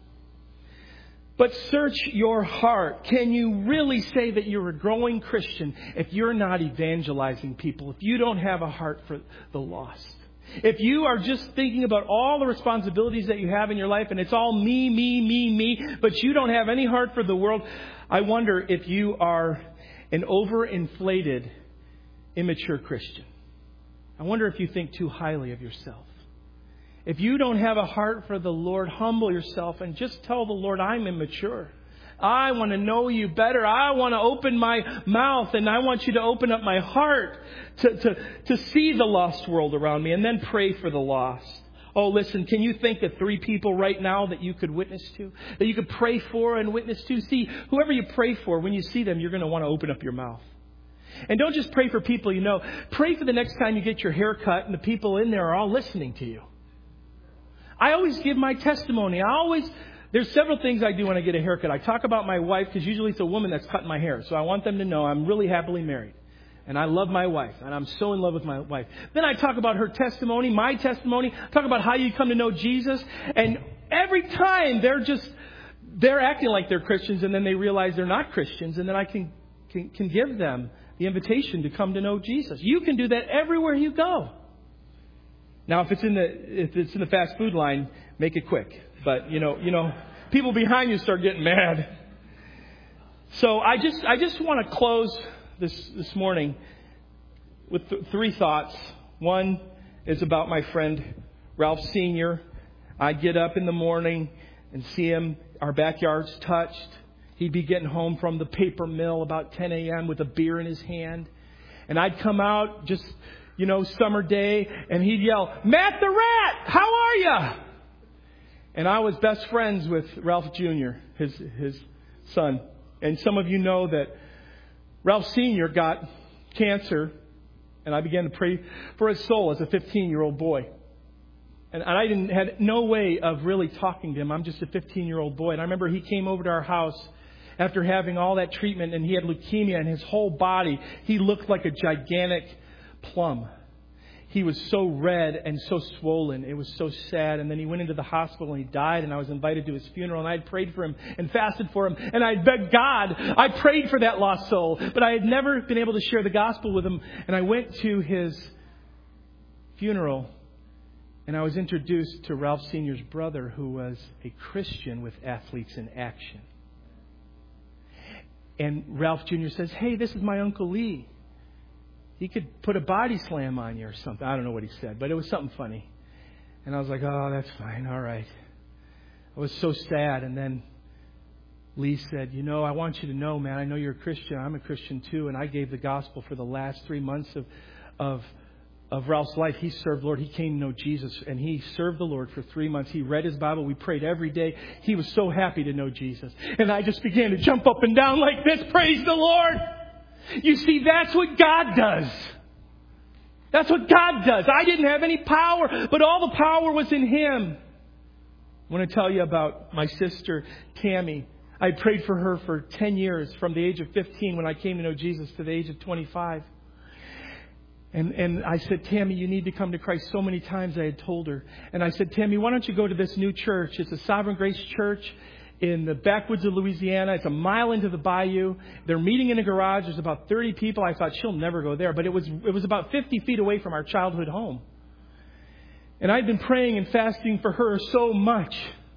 But search your heart. Can you really say that you're a growing Christian if you're not evangelizing people, if you don't have a heart for the lost? If you are just thinking about all the responsibilities that you have in your life and it's all me, but you don't have any heart for the world, I wonder if you are an overinflated, immature Christian. I wonder if you think too highly of yourself. If you don't have a heart for the Lord, humble yourself and just tell the Lord, I'm immature. I want to know you better. I want to open my mouth, and I want you to open up my heart to see the lost world around me, and then pray for the lost. Oh, listen, can you think of 3 people right now that you could witness to, that you could pray for and witness to? See, whoever you pray for, when you see them, you're going to want to open up your mouth. And don't just pray for people you know. Pray for the next time you get your hair cut and the people in there are all listening to you. I always give my testimony. There's several things I do when I get a haircut. I talk about my wife, because usually it's a woman that's cutting my hair. So I want them to know I'm really happily married. And I love my wife. And I'm so in love with my wife. Then I talk about her testimony, my testimony. Talk about how you come to know Jesus. And every time they're acting like they're Christians, and then they realize they're not Christians. And then I can give them the invitation to come to know Jesus. You can do that everywhere you go. Now, if it's in the fast food line, make it quick. But you know, people behind you start getting mad. So I just want to close this morning with 3 thoughts. One is about my friend Ralph Sr. I get up in the morning and see him. Our backyard's touched. He'd be getting home from the paper mill about 10 a.m. with a beer in his hand, and I'd come out just, summer day, and he'd yell, "Matt the Rat, how are you?" And I was best friends with Ralph Jr., his son. And some of you know that Ralph Sr. got cancer, and I began to pray for his soul as a 15-year-old boy. And I had no way of really talking to him. I'm just a 15-year-old boy. And I remember he came over to our house after having all that treatment, and he had leukemia, and his whole body, he looked like a gigantic plum. He was so red and so swollen. It was so sad. And then he went into the hospital and he died, and I was invited to his funeral, and I had prayed for him and fasted for him. And I begged God. I prayed for that lost soul, but I had never been able to share the gospel with him. And I went to his funeral, and I was introduced to Ralph Sr.'s brother, who was a Christian with Athletes in Action. And Ralph Jr. says, "Hey, this is my Uncle Lee. He could put a body slam on you or something." I don't know what he said, but it was something funny. And I was like, "Oh, that's fine. All right." I was so sad. And then Lee said, "I want you to know, man, I know you're a Christian. I'm a Christian too. And I gave the gospel for the last 3 months of Ralph's life. He served the Lord. He came to know Jesus, and he served the Lord for 3 months. He read his Bible. We prayed every day. He was so happy to know Jesus." And I just began to jump up and down like this. Praise the Lord. You see, that's what God does. That's what God does. I didn't have any power, but all the power was in Him. I want to tell you about my sister, Tammy. I prayed for her for 10 years, from the age of 15 when I came to know Jesus to the age of 25. And I said, Tammy, you need to come to Christ. So many times I had told her. And I said, Tammy, why don't you go to this new church? It's a Sovereign Grace Church in the backwoods of Louisiana. It's a mile into the bayou. They're meeting in a garage. There's about 30 people. I thought, she'll never go there. But it was about 50 feet away from our childhood home. And I'd been praying and fasting for her so much.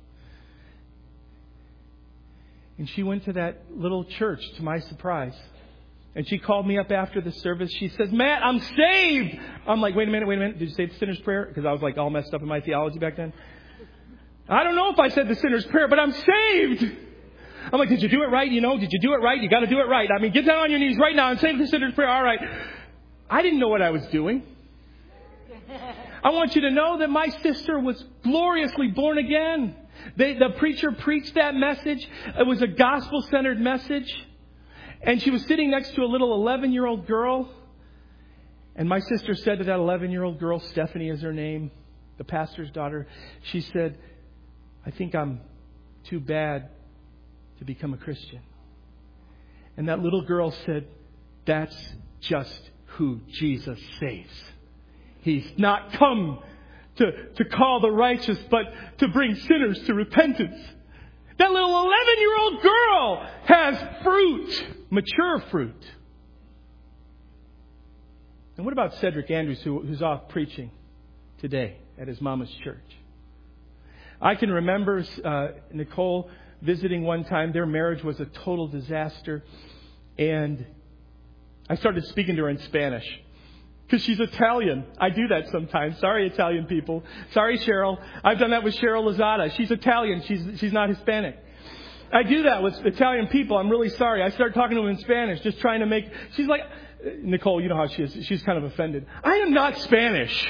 And she went to that little church, to my surprise. And she called me up after the service. She says, Matt, I'm saved. I'm like, wait a minute. Did you say the sinner's prayer? Because I was like all messed up in my theology back then. I don't know if I said the sinner's prayer, but I'm saved. I'm like, did you do it right? Did you do it right? You got to do it right. I mean, get down on your knees right now and say the sinner's prayer. All right. I didn't know what I was doing. I want you to know that my sister was gloriously born again. The preacher preached that message. It was a gospel-centered message. And she was sitting next to a little 11-year-old girl. And my sister said to that 11-year-old girl, Stephanie is her name, the pastor's daughter, she said, I think I'm too bad to become a Christian. And that little girl said, that's just who Jesus saves. He's not come to call the righteous, but to bring sinners to repentance. That little 11-year-old girl has fruit, mature fruit. And what about Cedric Andrews, who's off preaching today at his mama's church? I can remember Nicole visiting one time. Their marriage was a total disaster. And I started speaking to her in Spanish. Because she's Italian. I do that sometimes. Sorry, Italian people. Sorry, Cheryl. I've done that with Cheryl Lozada. She's Italian. She's not Hispanic. I do that with Italian people. I'm really sorry. I start talking to them in Spanish, just trying to make... She's like... Nicole, you know how she is. She's kind of offended. I am not Spanish.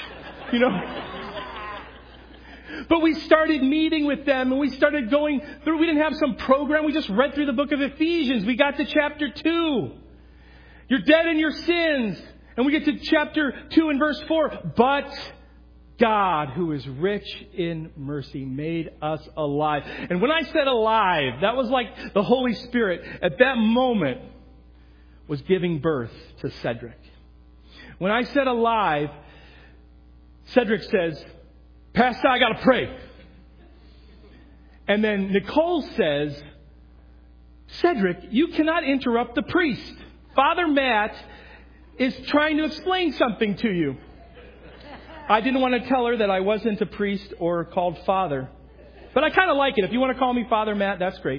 But we started meeting with them, and we started going through... We didn't have some program. We just read through the book of Ephesians. We got to chapter 2. You're dead in your sins. And we get to chapter 2 and verse 4. But God, who is rich in mercy, made us alive. And when I said alive, that was like the Holy Spirit at that moment was giving birth to Cedric. When I said alive, Cedric says, Pastor, I got to pray. And then Nicole says, Cedric, you cannot interrupt the priest. Father Matt is trying to explain something to you. I didn't want to tell her that I wasn't a priest or called father. But I kind of like it. If you want to call me Father Matt, that's great.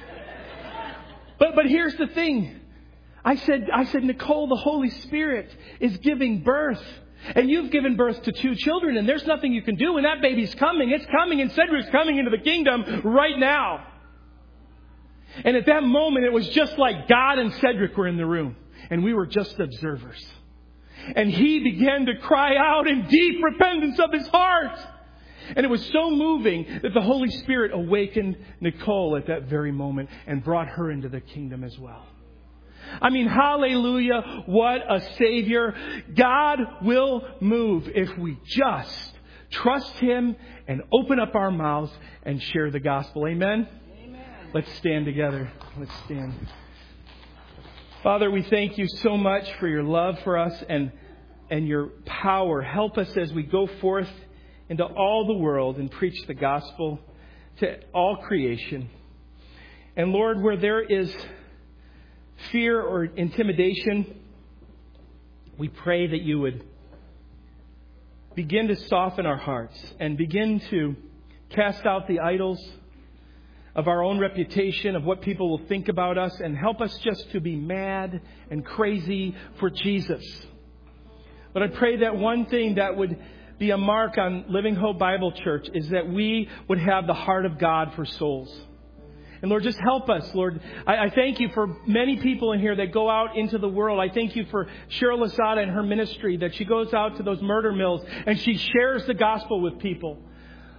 But here's the thing. I said, Nicole, the Holy Spirit is giving birth. And you've given birth to 2 children, and there's nothing you can do. And that baby's coming. It's coming, and Cedric's coming into the kingdom right now. And at that moment, it was just like God and Cedric were in the room. And we were just observers. And he began to cry out in deep repentance of his heart. And it was so moving that the Holy Spirit awakened Nicole at that very moment and brought her into the kingdom as well. I mean, hallelujah, what a Savior. God will move if we just trust Him and open up our mouths and share the gospel. Amen? Amen. Let's stand together. Let's stand. Father, we thank you so much for your love for us and your power. Help us as we go forth into all the world and preach the gospel to all creation. And Lord, where there is fear or intimidation, we pray that you would begin to soften our hearts and begin to cast out the idols of our own reputation, of what people will think about us, and help us just to be mad and crazy for Jesus. But I pray that one thing that would be a mark on Living Hope Bible Church is that we would have the heart of God for souls. And Lord, just help us, Lord. I thank you for many people in here that go out into the world. I thank you for Cheryl Lozada and her ministry, that she goes out to those murder mills and she shares the gospel with people.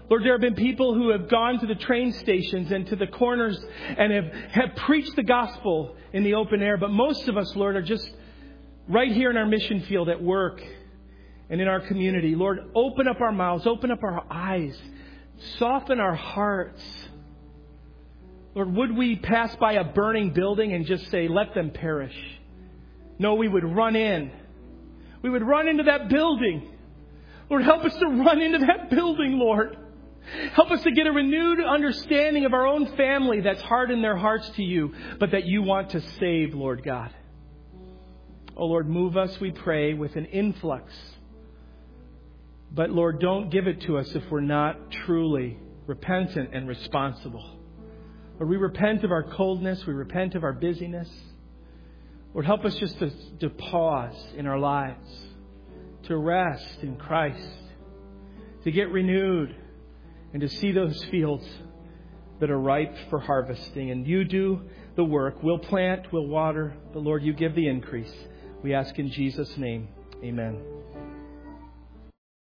Lord, there have been people who have gone to the train stations and to the corners and have preached the gospel in the open air. But most of us, Lord, are just right here in our mission field at work and in our community. Lord, open up our mouths, open up our eyes, soften our hearts. Lord, would we pass by a burning building and just say, let them perish? No, we would run in. We would run into that building. Lord, help us to run into that building, Lord. Help us to get a renewed understanding of our own family that's hardened their hearts to you, but that you want to save, Lord God. Oh, Lord, move us, we pray, with an influx. But, Lord, don't give it to us if we're not truly repentant and responsible. Lord, we repent of our coldness. We repent of our busyness. Lord, help us just to pause in our lives, to rest in Christ, to get renewed, and to see those fields that are ripe for harvesting. And you do the work. We'll plant, we'll water, but Lord, you give the increase. We ask in Jesus' name. Amen.